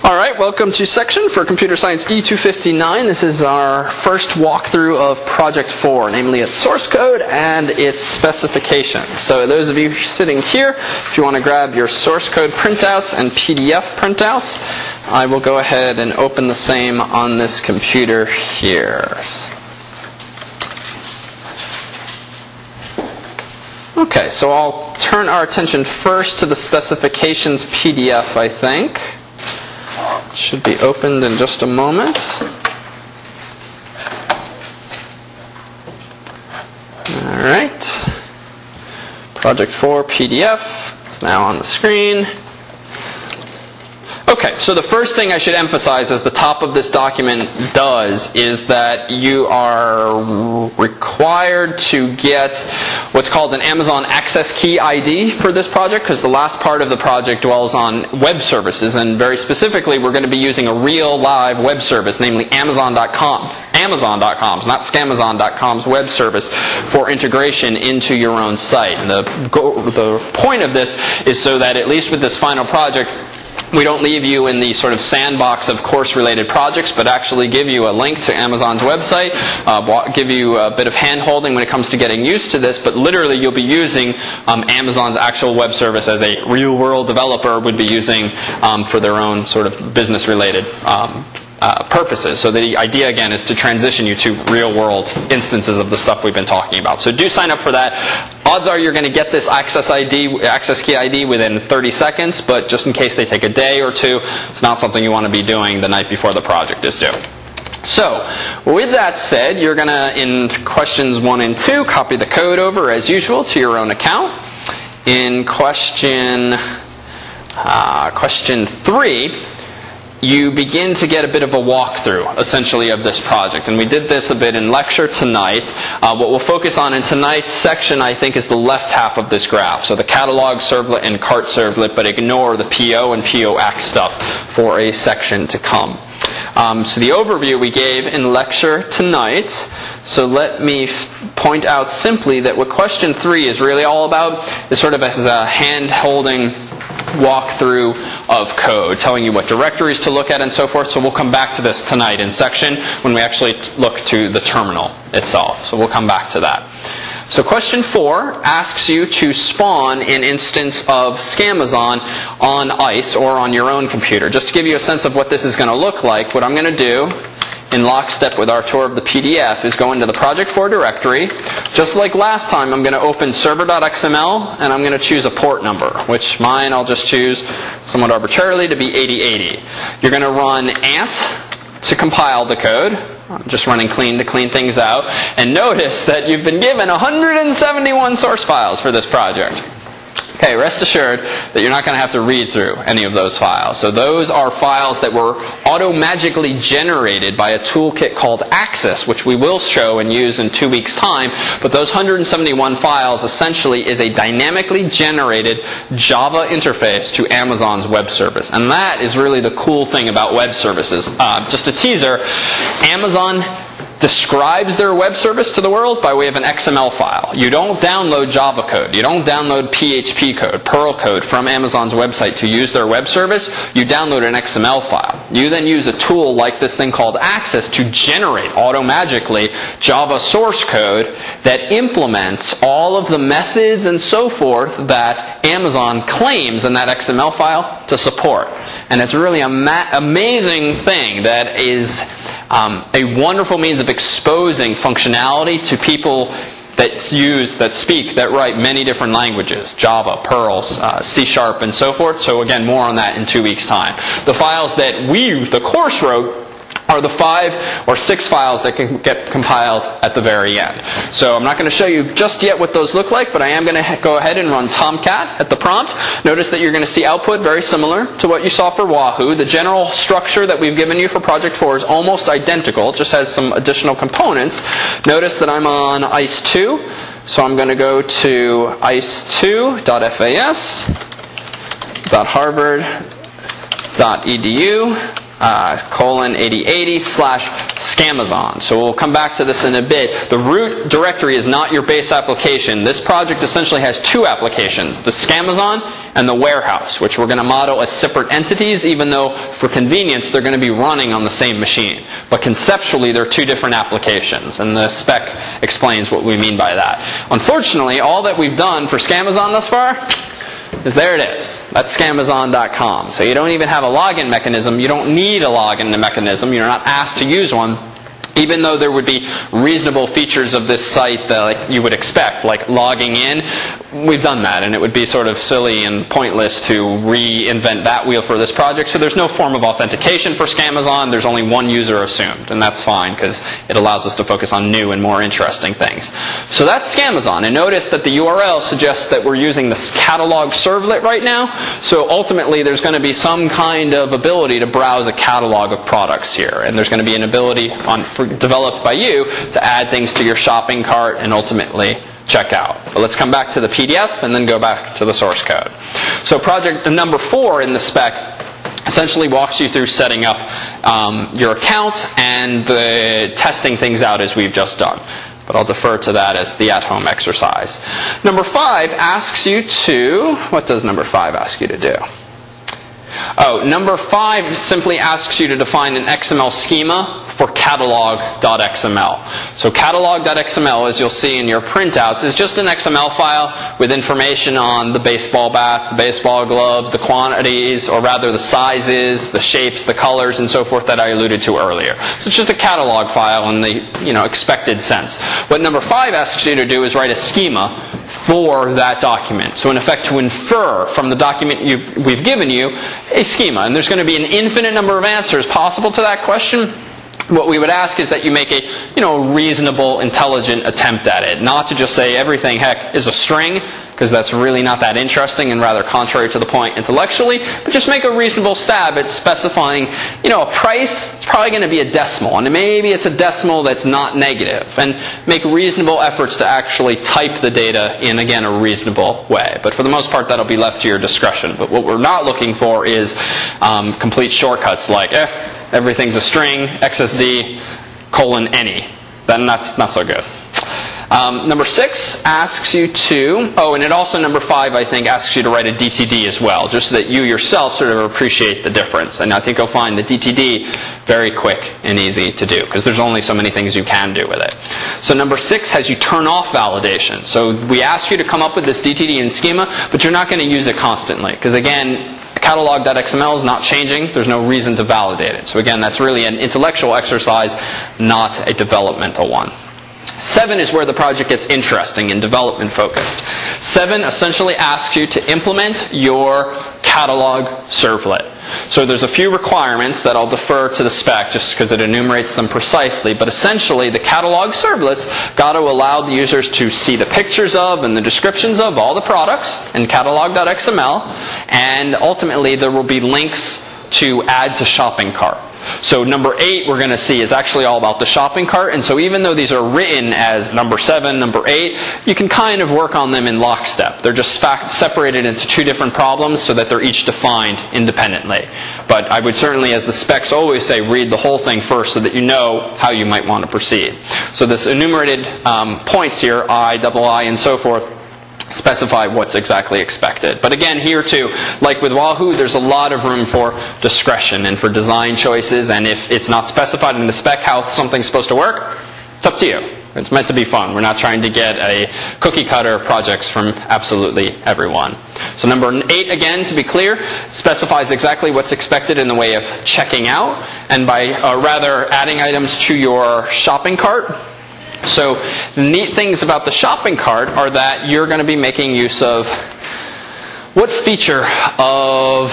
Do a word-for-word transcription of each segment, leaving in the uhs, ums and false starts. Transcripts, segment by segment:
All right, welcome to section for Computer Science E two fifty-nine. This is our first walkthrough of Project four, namely its source code and its specifications. So those of you sitting here, if you want to grab your source code printouts and P D F printouts, I will go ahead and open the same on this computer here. Okay, so I'll turn our attention first to the specifications P D F, I think. Should be opened in just a moment. Alright. Project four P D F is now on the screen. Okay, so the first thing I should emphasize as the top of this document does is that you are required to get what's called an Amazon Access Key I D for this project, because the last part of the project dwells on web services, and very specifically we're going to be using a real live web service, namely Amazon dot com. Amazon dot com's, not Scamazon dot com's web service for integration into your own site. And the, the point of this is so that at least with this final project, we don't leave you in the sort of sandbox of course-related projects, but actually give you a link to Amazon's website, uh, give you a bit of hand-holding when it comes to getting used to this, but literally you'll be using um, Amazon's actual web service as a real-world developer would be using um, for their own sort of business-related um Uh, purposes. So the idea again is to transition you to real-world instances of the stuff we've been talking about. So do sign up for that. Odds are you're going to get this access I D, access key I D within thirty seconds, but just in case they take a day or two, it's not something you want to be doing the night before the project is due. So, with that said, you're going to, in questions one and two, copy the code over as usual to your own account. In question uh, question three, you begin to get a bit of a walkthrough, essentially, of this project. And we did this a bit in lecture tonight. Uh, what we'll focus on in tonight's section, I think, is the left half of this graph. So the catalog servlet and cart servlet, but ignore the P O and P O X stuff for a section to come. Um, so the overview we gave in lecture tonight. So let me f- point out simply that what question three is really all about is sort of as a hand-holding walkthrough of code, telling you what directories to look at and so forth. So we'll come back to this tonight in section when we actually look to the terminal itself. So we'll come back to that. So question four asks you to spawn an instance of Scamazon on ICE or on your own computer. Just to give you a sense of what this is going to look like, what I'm going to do in lockstep with our tour of the P D F is go into the Project four directory. Just like last time, I'm going to open server dot X M L and I'm going to choose a port number, which mine I'll just choose somewhat arbitrarily to be eighty eighty. You're going to run ant to compile the code. I'm just running clean to clean things out. And notice that you've been given one hundred seventy-one source files for this project. Okay, rest assured that you're not going to have to read through any of those files. So those are files that were auto-magically generated by a toolkit called Access, which we will show and use in two weeks' time. But those one hundred seventy-one files essentially is a dynamically generated Java interface to Amazon's web service. And that is really the cool thing about web services. Uh, just a teaser, Amazon describes their web service to the world by way of an X M L file. You don't download Java code. You don't download P H P code, Perl code from Amazon's website to use their web service. You download an X M L file. You then use a tool like this thing called Access to generate auto-magically Java source code that implements all of the methods and so forth that Amazon claims in that X M L file to support. And it's really a ma- amazing thing that is Um, a wonderful means of exposing functionality to people that use, that speak, that write many different languages, Java, Perl, uh, C Sharp, and so forth. So again, more on that in two weeks' time. The files that we, the course, wrote are the five or six files that can get compiled at the very end. So I'm not going to show you just yet what those look like, but I am going to go ahead and run Tomcat at the prompt. Notice that you're going to see output very similar to what you saw for Wahoo. The general structure that we've given you for Project four is almost identical, just has some additional components. Notice that I'm on ICE two, so I'm going to go to ice two dot fas dot harvard dot edu Uh, colon eighty eighty slash Scamazon. So we'll come back to this in a bit. The root directory is not your base application. This project essentially has two applications, the Scamazon and the warehouse, which we're going to model as separate entities, even though for convenience they're going to be running on the same machine. But conceptually they're two different applications, and the spec explains what we mean by that. Unfortunately, all that we've done for Scamazon thus far is there it is. That's Scamazon dot com. So you don't even have a login mechanism. You don't need a login mechanism. You're not asked to use one. Even though there would be reasonable features of this site that like, you would expect, like logging in, we've done that, and it would be sort of silly and pointless to reinvent that wheel for this project. So there's no form of authentication for Scamazon. There's only one user assumed, and that's fine because it allows us to focus on new and more interesting things. So that's Scamazon, and notice that the U R L suggests that we're using this catalog servlet right now. So ultimately, there's going to be some kind of ability to browse a catalog of products here, and there's going to be an ability on for developed by you to add things to your shopping cart and ultimately check out. But let's come back to the P D F and then go back to the source code. So project number four in the spec essentially walks you through setting up um, your account and the testing things out as we've just done. But I'll defer to that as the at-home exercise. Number five asks you to, what does number five ask you to do? Oh, number five simply asks you to define an X M L schema for catalog dot X M L. So catalog dot X M L, as you'll see in your printouts, is just an X M L file with information on the baseball bats, the baseball gloves, the quantities, or rather the sizes, the shapes, the colors, and so forth that I alluded to earlier. So it's just a catalog file in the you know expected sense. What number five asks you to do is write a schema for that document. So in effect, to infer from the document you've, we've given you a schema. And there's going to be an infinite number of answers possible to that question. What we would ask is that you make a, you know, reasonable, intelligent attempt at it. Not to just say everything, heck, is a string, because that's really not that interesting and rather contrary to the point intellectually, but just make a reasonable stab at specifying, you know, a price. It's probably going to be a decimal, and maybe it's a decimal that's not negative, and make reasonable efforts to actually type the data in, again, a reasonable way. But for the most part, that'll be left to your discretion. But what we're not looking for is um, complete shortcuts like, eh, everything's a string, X S D, colon, any. Then that's not so good. Um, number six asks you to, oh, and it also, number five, I think, asks you to write a D T D as well, just so that you yourself sort of appreciate the difference. And I think you'll find the D T D very quick and easy to do, because there's only so many things you can do with it. So number six has you turn off validation. So we ask you to come up with this D T D and schema, but you're not going to use it constantly, because again, catalog dot X M L is not changing. There's no reason to validate it. So again, that's really an intellectual exercise, not a developmental one. Seven is where the project gets interesting and development focused. Seven essentially asks you to implement your catalog servlet. So there's a few requirements that I'll defer to the spec just because it enumerates them precisely, but essentially the catalog servlet's got to allow the users to see the pictures of and the descriptions of all the products in catalog dot X M L, and ultimately there will be links to add to shopping cart. So number eight we're going to see is actually all about the shopping cart, and so even though these are written as number seven, number eight, you can kind of work on them in lockstep. They're just fact separated into two different problems so that they're each defined independently. But I would certainly, as the specs always say, read the whole thing first so that you know how you might want to proceed. So this enumerated um, points here, I, double I, and so forth, specify what's exactly expected. But again, here too, like with Wahoo, there's a lot of room for discretion and for design choices, and if it's not specified in the spec how something's supposed to work, it's up to you. It's meant to be fun. We're not trying to get a cookie cutter projects from absolutely everyone. So number eight, again, to be clear, specifies exactly what's expected in the way of checking out, and by uh, rather adding items to your shopping cart. So the neat things about the shopping cart are that you're going to be making use of what feature of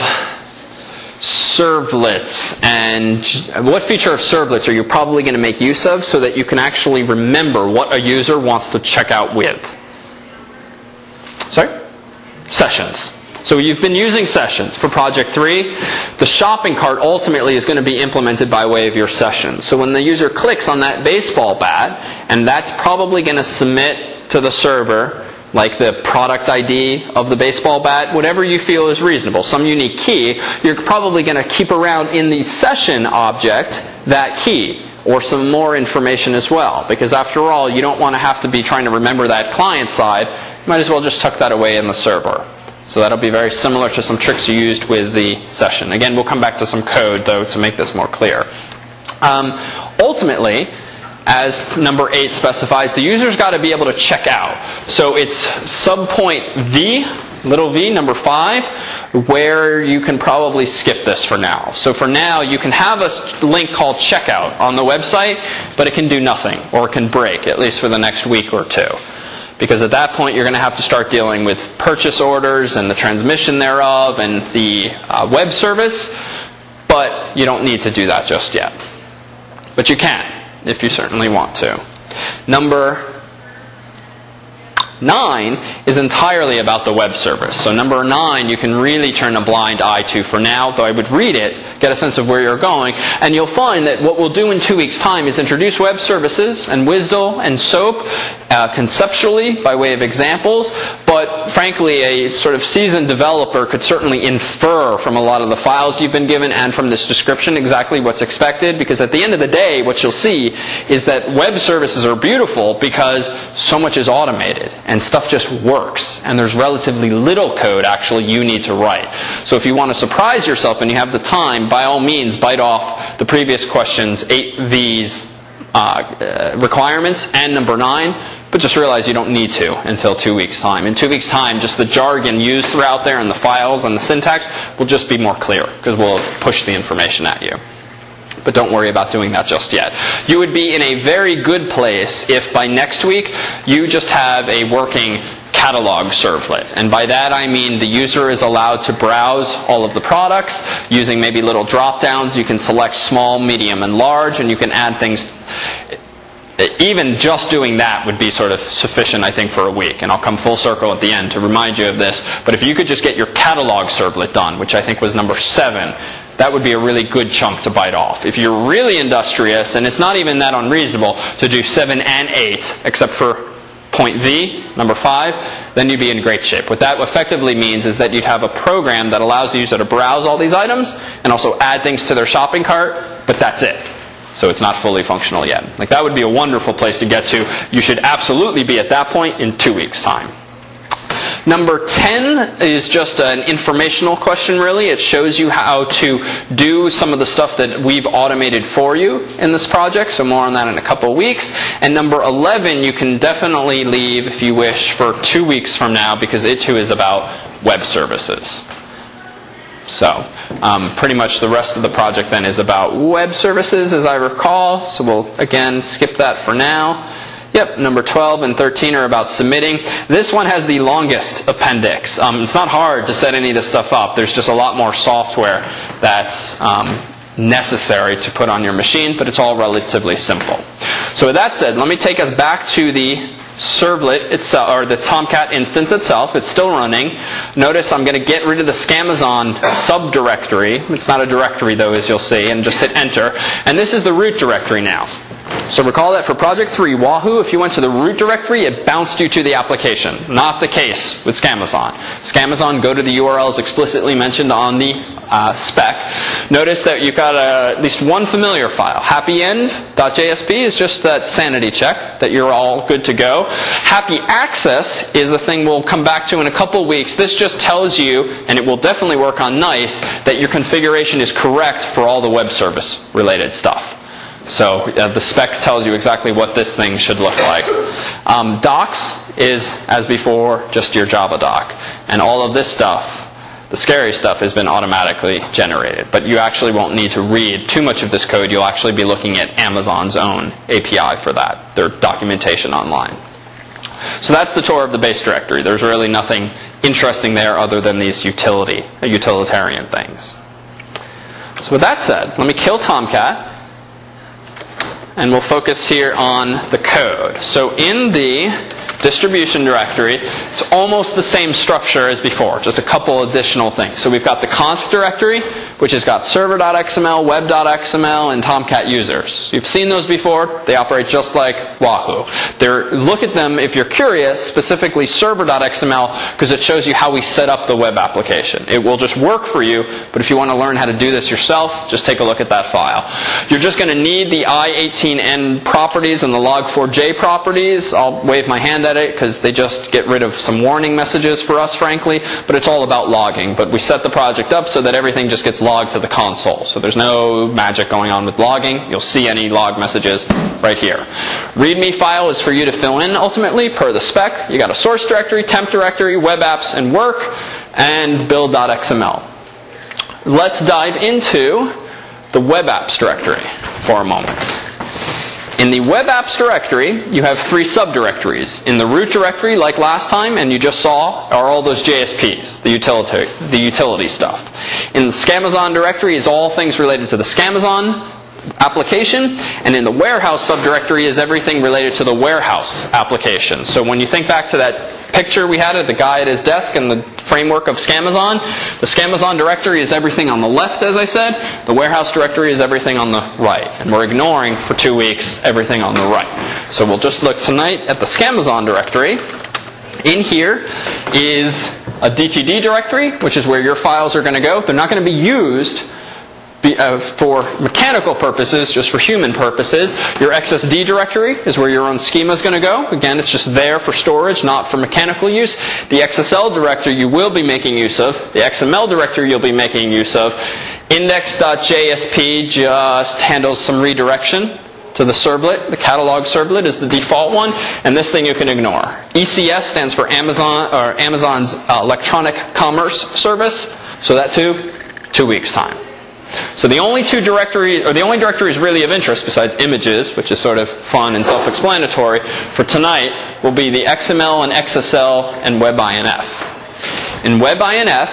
servlets and what feature of servlets are you probably going to make use of so that you can actually remember what a user wants to check out with? Sorry? Sessions. So you've been using sessions for project three. The shopping cart ultimately is going to be implemented by way of your sessions. So when the user clicks on that baseball bat, and that's probably going to submit to the server, like the product I D of the baseball bat, whatever you feel is reasonable, some unique key, you're probably going to keep around in the session object that key, or some more information as well. Because after all, you don't want to have to be trying to remember that client side. You might as well just tuck that away in the server. So that'll be very similar to some tricks you used with the session. Again, we'll come back to some code, though, to make this more clear. Um, ultimately, as number eight specifies, the user's got to be able to check out. So it's subpoint V, little v, number five, where you can probably skip this for now. So for now, you can have a link called checkout on the website, but it can do nothing, or it can break, at least for the next week or two. Because at that point, you're going to have to start dealing with purchase orders and the transmission thereof and the uh, web service, but you don't need to do that just yet. But you can, if you certainly want to. Number nine is entirely about the web service. So number nine, you can really turn a blind eye to for now, though I would read it, get a sense of where you're going, and you'll find that what we'll do in two weeks' time is introduce web services and WSDL and SOAP uh, conceptually by way of examples, but frankly, a sort of seasoned developer could certainly infer from a lot of the files you've been given and from this description exactly what's expected, because at the end of the day, what you'll see is that web services are beautiful because so much is automated and stuff just works, and there's relatively little code actually you need to write. So if you want to surprise yourself and you have the time, by all means, bite off the previous questions, eight V's uh, requirements, and number nine, but just realize you don't need to until two weeks' time. In two weeks' time, just the jargon used throughout there and the files and the syntax will just be more clear, because we'll push the information at you. But don't worry about doing that just yet. You would be in a very good place if by next week you just have a working catalog servlet. And by that I mean the user is allowed to browse all of the products using maybe little drop-downs. You can select small, medium, and large, and you can add things. Even just doing that would be sort of sufficient, I think, for a week. And I'll come full circle at the end to remind you of this. But if you could just get your catalog servlet done, which I think was number seven, that would be a really good chunk to bite off. If you're really industrious, and it's not even that unreasonable to do seven and eight, except for point V, number five, then you'd be in great shape. What that effectively means is that you'd have a program that allows the user to browse all these items and also add things to their shopping cart, but that's it. So it's not fully functional yet. Like, that would be a wonderful place to get to. You should absolutely be at that point in two weeks' time. Number ten is just an informational question, really. It shows you how to do some of the stuff that we've automated for you in this project, so more on that in a couple of weeks. And number eleven, you can definitely leave, if you wish, for two weeks from now, because it too is about web services. So, um, pretty much the rest of the project then is about web services, as I recall. So we'll, again, skip that for now. Yep, number twelve and thirteen are about submitting. This one has the longest appendix. Um, it's not hard to set any of this stuff up. There's just a lot more software that's um, necessary to put on your machine, but it's all relatively simple. So with that said, let me take us back to the servlet itself, or the Tomcat instance itself. It's still running. Notice I'm going to get rid of the Scamazon subdirectory. It's not a directory, though, as you'll see, and just hit enter. And this is the root directory now. So recall that for Project three, Wahoo, if you went to the root directory, it bounced you to the application. Not the case with Scamazon. Scamazon, go to the U R Ls explicitly mentioned on the uh, spec. Notice that you've got uh, at least one familiar file. happyend.jsp is just that sanity check that you're all good to go. Happy access is a thing we'll come back to in a couple weeks. This just tells you, and it will definitely work on NICE, that your configuration is correct for all the web service related stuff. So uh, the spec tells you exactly what this thing should look like. Um, docs is, as before, just your Java doc. And all of this stuff, the scary stuff, has been automatically generated. But you actually won't need to read too much of this code. You'll actually be looking at Amazon's own A P I for that, their documentation online. So that's the tour of the base directory. There's really nothing interesting there other than these utility, utilitarian things. So with that said, let me kill Tomcat. And we'll focus here on the code. So in the distribution directory, it's almost the same structure as before, just a couple additional things. So we've got the conf directory, which has got server.xml, web.xml, and Tomcat users. You've seen those before. They operate just like Wahoo. They're, look at them, if you're curious, specifically server.xml, because it shows you how we set up the web application. It will just work for you, but if you want to learn how to do this yourself, just take a look at that file. You're just going to need the i eighteen n properties and the log four j properties. I'll wave my hand at it because they just get rid of some warning messages for us, frankly, but it's all about logging. But we set the project up so that everything just gets logged to the console. So there's no magic going on with logging. You'll see any log messages right here. README file is for you to fill in ultimately per the spec. You got a source directory, temp directory, web apps, and work, and build.xml. Let's dive into the web apps directory for a moment. In the web apps directory, you have three subdirectories. In the root directory, like last time, and you just saw, are all those J S Ps, the utility, the utility stuff. In the Scamazon directory is all things related to the Scamazon application, and in the warehouse subdirectory is everything related to the warehouse application. So when you think back to that picture we had of the guy at his desk and the framework of Scamazon, the Scamazon directory is everything on the left, as I said. The warehouse directory is everything on the right. And we're ignoring, for two weeks, everything on the right. So we'll just look tonight at the Scamazon directory. In here is a D T D directory, which is where your files are going to go. They're not going to be used Be, uh, for mechanical purposes, just for human purposes. Your X S D directory is where your own schema is going to go. Again, it's just there for storage, not for mechanical use. The X S L directory you will be making use of. The X M L directory you'll be making use of. Index.jsp just handles some redirection to the servlet. The catalog servlet is the default one, and this thing you can ignore. E C S stands for Amazon or Amazon's uh, Electronic Commerce Service. So that too, two weeks time. So the only two directories, or the only directories really of interest besides images, which is sort of fun and self-explanatory, for tonight will be the X M L and X S L and WebINF. In WebINF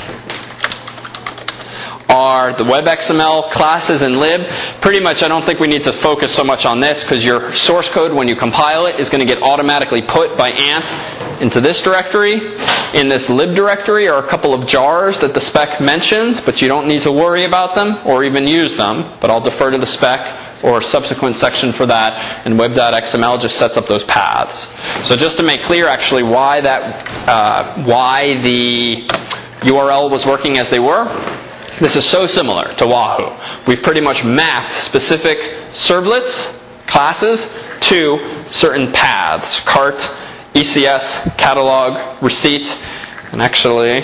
are the WebXML classes and lib. Pretty much I don't think we need to focus so much on this because your source code, when you compile it, is going to get automatically put by Ant into this directory. In this lib directory are a couple of jars that the spec mentions, but you don't need to worry about them or even use them. But I'll defer to the spec or subsequent section for that, and web.xml just sets up those paths. So just to make clear actually why that, uh, why the U R L was working as they were, this is so similar to Wahoo. We've pretty much mapped specific servlets, classes, to certain paths. Cart, E C S, catalog, receipt, and actually,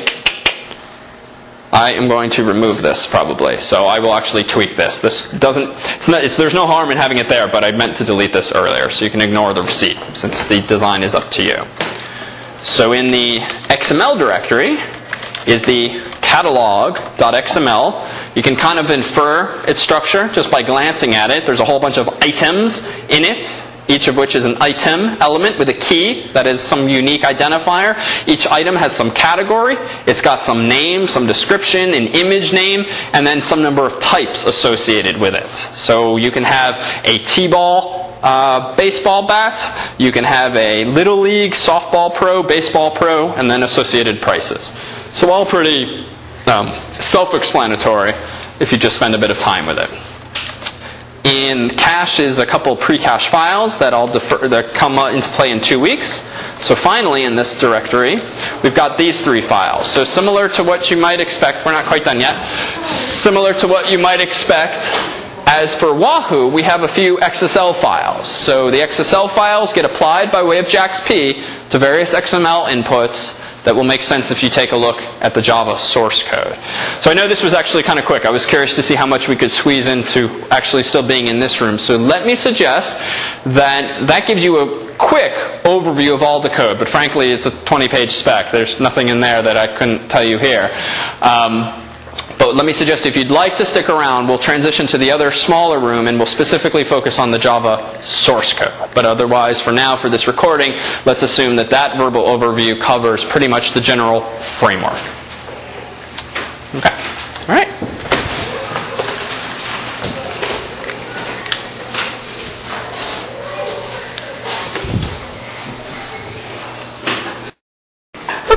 I am going to remove this probably. So I will actually tweak this. This doesn't, it's not, it's, there's no harm in having it there, but I meant to delete this earlier, so you can ignore the receipt, since the design is up to you. So in the X M L directory is the catalog.xml. You can kind of infer its structure just by glancing at it. There's a whole bunch of items in it, each of which is an item element with a key that is some unique identifier. Each item has some category. It's got some name, some description, an image name, and then some number of types associated with it. So you can have a T-ball uh, baseball bat. You can have a Little League softball pro, baseball pro, and then associated prices. So all pretty um, self-explanatory if you just spend a bit of time with it. In cache is a couple pre-cache files that I'll defer, that come into play in two weeks. So finally, in this directory, we've got these three files. So similar to what you might expect, we're not quite done yet. Similar to what you might expect, as for Wahoo, we have a few X S L files. So the X S L files get applied by way of JAX-P to various X M L inputs that will make sense if you take a look at the Java source code. So I know this was actually kind of quick. I was curious to see how much we could squeeze into actually still being in this room. So let me suggest that that gives you a quick overview of all the code. But frankly, it's a twenty-page spec. There's nothing in there that I couldn't tell you here. Um, But let me suggest if you'd like to stick around, we'll transition to the other smaller room and we'll specifically focus on the Java source code. But otherwise, for now, for this recording, let's assume that that verbal overview covers pretty much the general framework. Okay. All right.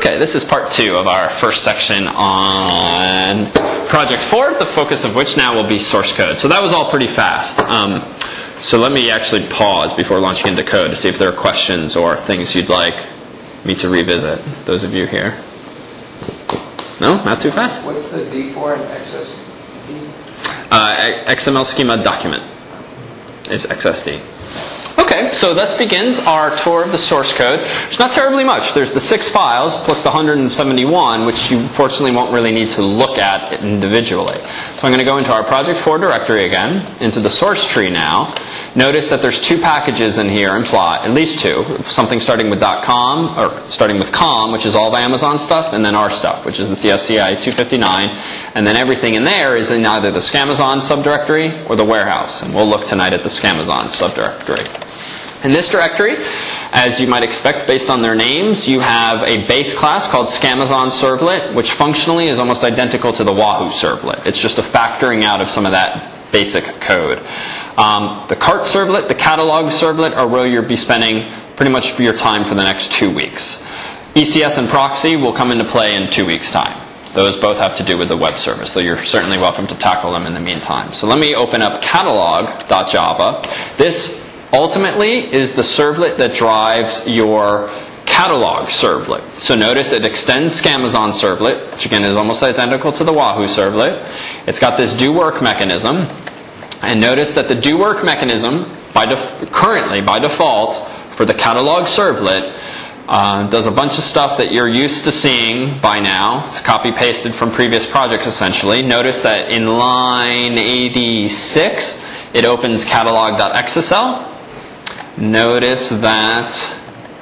Okay, this is part two of our first section on Project four, the focus of which now will be source code. So that was all pretty fast. Um, so let me actually pause before launching into code to see if there are questions or things you'd like me to revisit, those of you here. No? Not too fast? What's the D four in X S D? Uh, X M L schema document is X S D. Okay, so thus begins our tour of the source code. There's not terribly much. There's the six files plus the one hundred seventy-one, which you fortunately won't really need to look at individually. So I'm going to go into our Project four directory again, into the source tree now. Notice that there's two packages in here implied, at least two. Something starting with .com, or starting with com, which is all the Amazon stuff, and then our stuff, which is the C S C I two fifty-nine. And then everything in there is in either the Scamazon subdirectory or the warehouse. And we'll look tonight at the Scamazon subdirectory. In this directory, as you might expect based on their names, you have a base class called Scamazon Servlet, which functionally is almost identical to the Wahoo Servlet. It's just a factoring out of some of that basic code. Um, the cart servlet, the catalog servlet are where you'll be spending pretty much your time for the next two weeks. E C S and proxy will come into play in two weeks' time. Those both have to do with the web service, though you're certainly welcome to tackle them in the meantime. So let me open up catalog dot java. This ultimately is the servlet that drives your catalog servlet. So notice it extends Scamazon Servlet, which again is almost identical to the Wahoo Servlet. It's got this do work mechanism. And notice that the do work mechanism, by def- currently by default, for the catalog servlet, uh, does a bunch of stuff that you're used to seeing by now. It's copy pasted from previous projects essentially. Notice that in line eighty-six, it opens catalog dot X S L. Notice that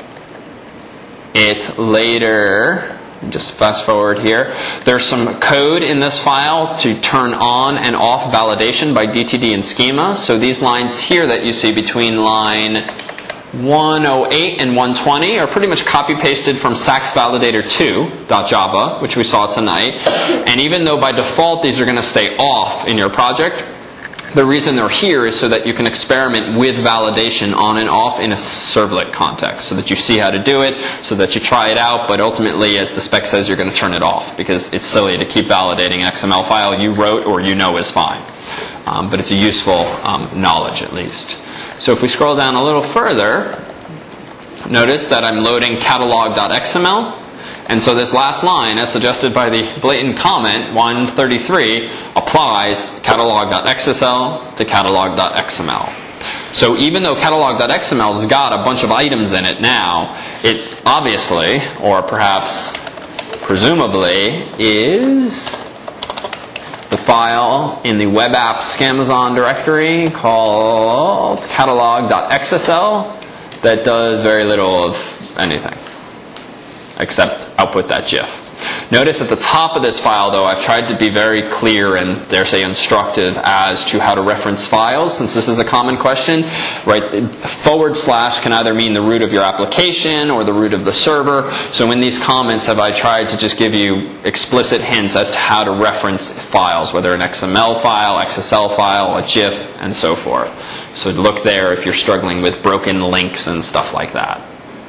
it later, just fast forward here, there's some code in this file to turn on and off validation by D T D and schema. So these lines here that you see between line one oh eight and one twenty are pretty much copy pasted from sax validator two dot java, which we saw tonight. And even though by default these are going to stay off in your project, the reason they're here is so that you can experiment with validation on and off in a servlet context, so that you see how to do it, so that you try it out, but ultimately, as the spec says, you're going to turn it off, because it's silly to keep validating an X M L file you wrote or you know is fine. Um, but it's a useful um, knowledge, at least. So if we scroll down a little further, notice that I'm loading catalog dot X M L. And so this last line, as suggested by the blatant comment, one thirty-three, applies catalog dot X S L to catalog dot X M L. So even though catalog dot X M L has got a bunch of items in it now, it obviously, or perhaps presumably, is the file in the web app Scamazon directory called catalog dot X S L that does very little of anything, except output that GIF. Notice at the top of this file, though, I've tried to be very clear and, dare say, instructive as to how to reference files, since this is a common question. Right? Forward slash can either mean the root of your application or the root of the server. So in these comments have I tried to just give you explicit hints as to how to reference files, whether an X M L file, X S L file, a GIF, and so forth. So look there if you're struggling with broken links and stuff like that.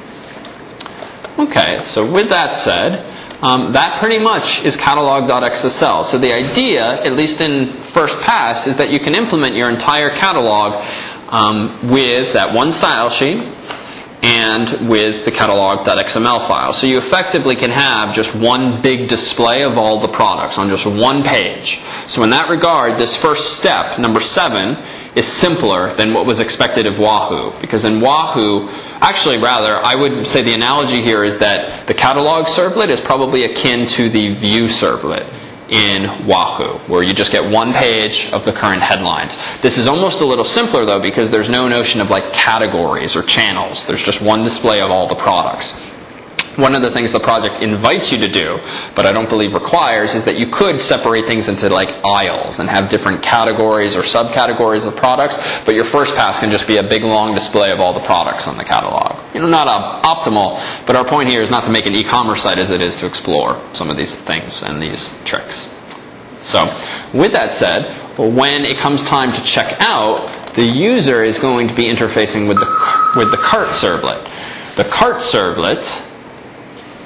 Okay, so with that said, um, that pretty much is catalog dot X S L. So the idea, at least in first pass, is that you can implement your entire catalog um, with that one style sheet and with the catalog dot X M L file. So you effectively can have just one big display of all the products on just one page. So in that regard, this first step, number seven, is simpler than what was expected of Wahoo. Because in Wahoo, actually rather, I would say the analogy here is that the catalog servlet is probably akin to the view servlet in Wahoo, where you just get one page of the current headlines. This is almost a little simpler, though, because there's no notion of like categories or channels. There's just one display of all the products. One of the things the project invites you to do, but I don't believe requires, is that you could separate things into like aisles and have different categories or subcategories of products, but your first pass can just be a big long display of all the products on the catalog. You know, not uh, optimal, but our point here is not to make an e-commerce site as it is to explore some of these things and these tricks. So, with that said, when it comes time to check out, the user is going to be interfacing with the with the cart servlet. The cart servlet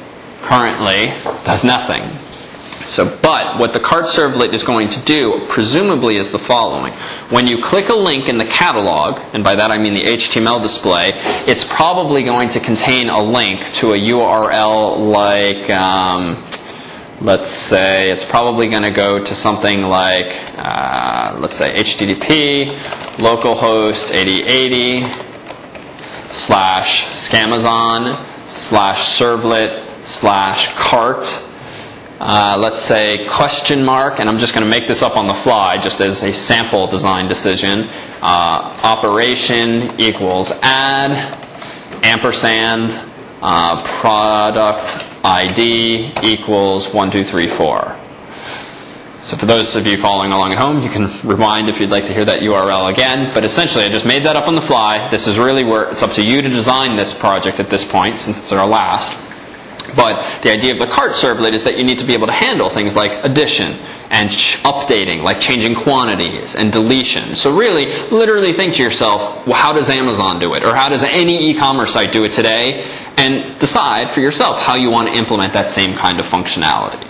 currently does nothing. So, but what the cart servlet is going to do, presumably, is the following. When you click a link in the catalog, and by that I mean the H T M L display, it's probably going to contain a link to a U R L like, um, let's say, it's probably going to go to something like, uh, let's say, H T T P, localhost eighty eighty, slash scamazon, slash servlet, slash cart. Uh, let's say question mark, and I'm just going to make this up on the fly just as a sample design decision. Uh, operation equals add, ampersand, uh, product I D equals one two three four. So for those of you following along at home, you can rewind if you'd like to hear that U R L again. But essentially, I just made that up on the fly. This is really where it's up to you to design this project at this point, since it's our last. But the idea of the cart servlet is that you need to be able to handle things like addition and ch- updating, like changing quantities and deletion. So really, literally think to yourself, well, how does Amazon do it? Or how does any e-commerce site do it today? And decide for yourself how you want to implement that same kind of functionality.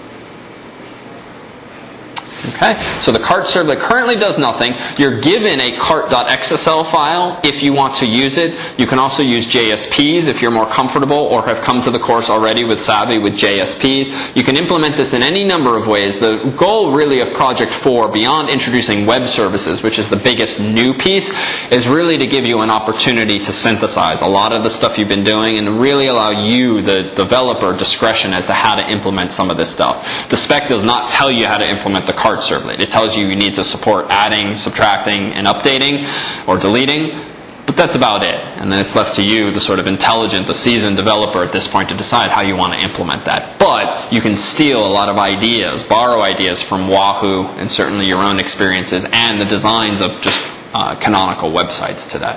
Okay, so the cart servlet currently does nothing. You're given a cart.xsl file if you want to use it. You can also use J S Ps if you're more comfortable or have come to the course already with Savvy with J S Ps. You can implement this in any number of ways. The goal really of Project four, beyond introducing web services, which is the biggest new piece, is really to give you an opportunity to synthesize a lot of the stuff you've been doing and really allow you, the developer, discretion as to how to implement some of this stuff. The spec does not tell you how to implement the cart servlet. It tells you you need to support adding, subtracting, and updating, or deleting, but that's about it. And then it's left to you, the sort of intelligent, the seasoned developer at this point, to decide how you want to implement that. But you can steal a lot of ideas, borrow ideas from Wahoo, and certainly your own experiences, and the designs of just uh, canonical websites today.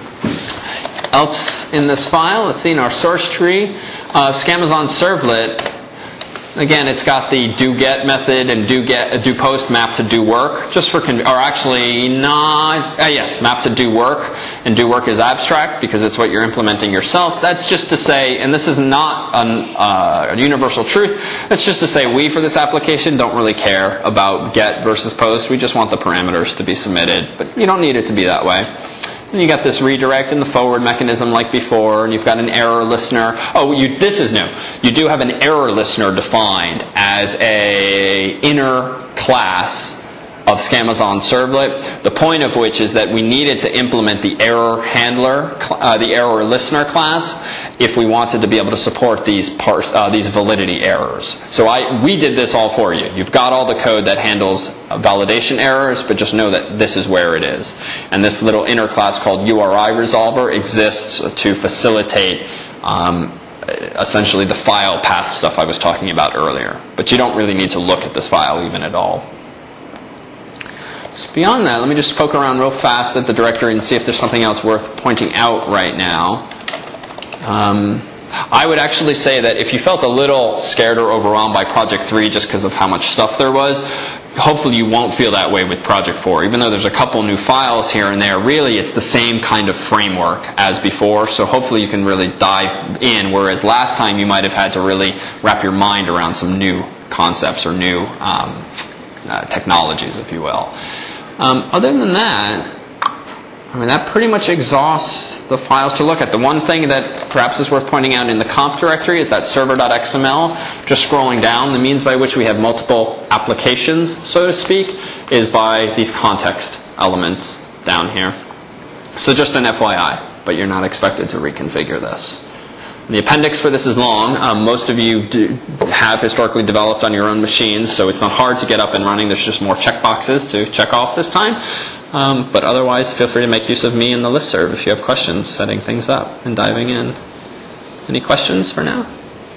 Else in this file, let's see, in our source tree, uh, Scamazon servlet, again, it's got the do get method and do get do post map to do work, just for con- or actually not. Uh, yes, map to do work, and do work is abstract because it's what you're implementing yourself. That's just to say, and this is not an, uh, a universal truth. That's just to say, we for this application don't really care about get versus post. We just want the parameters to be submitted, but you don't need it to be that way. And you got this redirect and the forward mechanism like before, and you've got an error listener. Oh, you, this is new. You do have an error listener defined as a inner class of Scamazon servlet, the point of which is that we needed to implement the error handler, uh, the error listener class, if we wanted to be able to support these parse, uh, these validity errors. So I, we did this all for you. You've got all the code that handles validation errors, but just know that this is where it is. And this little inner class called U R I resolver exists to facilitate um, essentially the file path stuff I was talking about earlier. But you don't really need to look at this file even at all. So beyond that, let me just poke around real fast at the directory and see if there's something else worth pointing out right now. Um, I would actually say that if you felt a little scared or overwhelmed by Project three just because of how much stuff there was, hopefully you won't feel that way with Project four. Even though there's a couple new files here and there, really it's the same kind of framework as before, so hopefully you can really dive in, whereas last time you might have had to really wrap your mind around some new concepts or new um, uh, technologies, if you will. Um, other than that, I mean, that pretty much exhausts the files to look at. The one thing that perhaps is worth pointing out in the conf directory is that server.xml. Just scrolling down, the means by which we have multiple applications, so to speak, is by these context elements down here. So just an F Y I, but you're not expected to reconfigure this. The appendix for this is long. Um, most of you do have historically developed on your own machines, so it's not hard to get up and running. There's just more checkboxes to check off this time. Um, but otherwise, feel free to make use of me and the listserv if you have questions, setting things up and diving in. Any questions for now?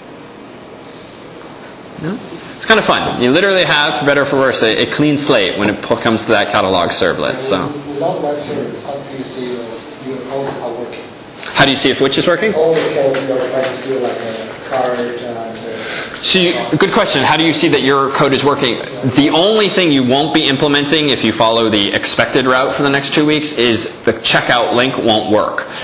No? It's kind of fun. You literally have, for better or for worse, a, a clean slate when it comes to that catalog servlet. So. Without web service, how do you see your code are working? How do you see if which is working? All the code you're trying to do, like a card and... So you, good question. How do you see that your code is working? The only thing you won't be implementing if you follow the expected route for the next two weeks is the checkout link won't work.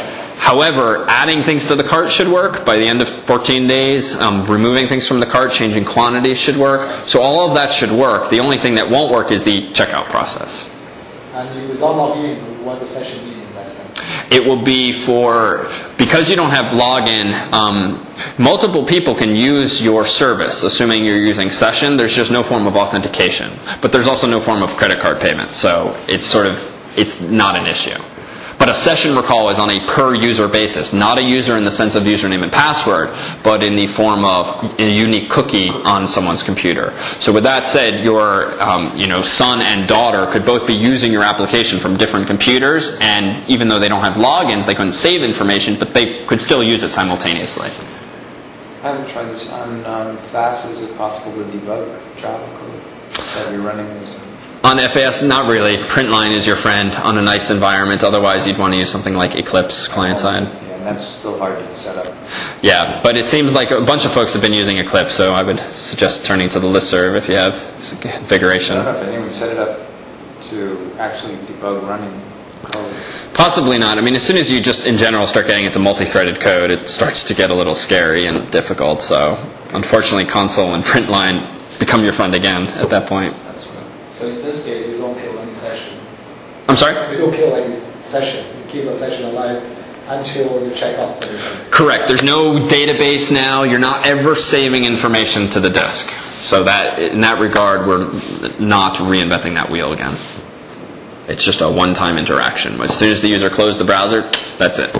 However, adding things to the cart should work by the end of fourteen days. Um, removing things from the cart, changing quantities should work. So all of that should work. The only thing that won't work is the checkout process. And without login, what the session mean in that sense? It will be for, because you don't have login, um, multiple people can use your service, assuming you're using session. There's just no form of authentication. But there's also no form of credit card payment. So it's sort of, it's not an issue. But a session recall is on a per user basis, not a user in the sense of username and password, but in the form of a unique cookie on someone's computer. So with that said, your um, you know son and daughter could both be using your application from different computers, and even though they don't have logins, they couldn't save information, but they could still use it simultaneously. I haven't tried this. On um, Fast, is it possible to debug Java code that you're running this? On F A S, not really. Printline is your friend on a nice environment. Otherwise, you'd want to use something like Eclipse client-side. Yeah, and that's still hard to set up. Yeah, but it seems like a bunch of folks have been using Eclipse, so I would suggest turning to the listserv if you have configuration. I don't know if anyone set it up to actually debug running code. Possibly not. I mean, as soon as you just, in general, start getting into multi-threaded code, it starts to get a little scary and difficult. So, unfortunately, console and Printline become your friend again at that point. So in this case, you don't kill any session. I'm sorry? You don't kill any session. You keep a session alive until you check out everything. Correct. There's no database now. You're not ever saving information to the disk. So that, in that regard, we're not reinventing that wheel again. It's just a one-time interaction. As soon as the user closes the browser, that's it.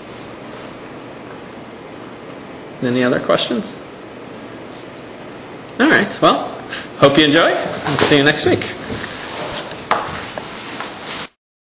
Any other questions? All right. Well, hope you enjoy. I'll see you next week.